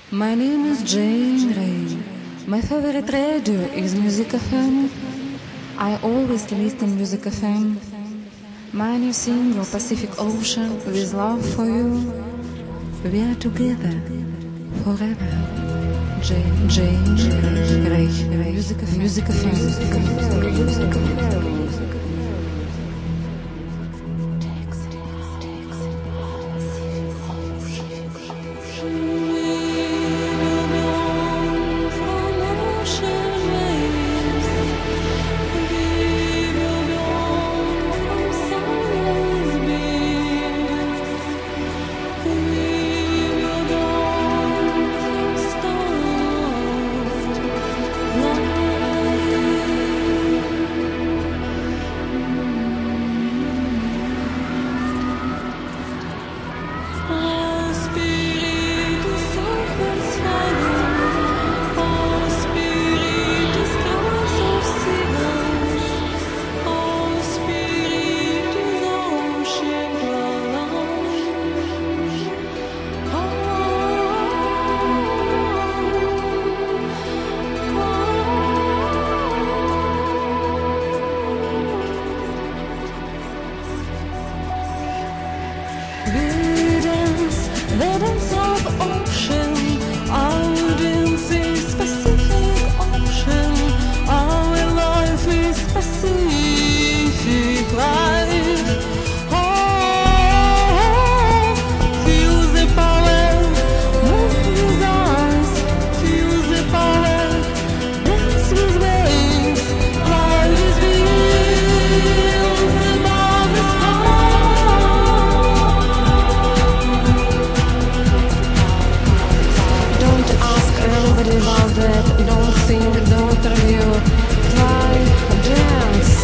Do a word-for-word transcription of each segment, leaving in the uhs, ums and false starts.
My name is Jane Ray. My favorite radio is Music F M. I always listen Music F M. My new single Pacific Ocean with love for you. We are together forever. Jane, Jane, Ray, Ray, Music F M, Music F M, Music F M, Music F M. The dance of ocean, our dance is Pacific Ocean. Our life is Pacific life. Oh, feel the power, move with us. Feel the power, dance with waves, fly with wheels above the sky. Nobody about that, don't think, don't review, try, dance.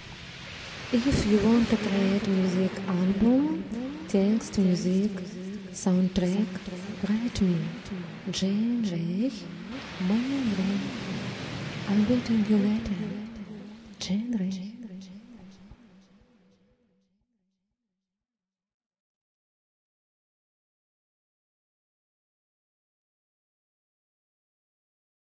If you want to create music album, text music, Soundtrack, write me, Jane Ray, my room. I'm waiting you later, Jane Ray.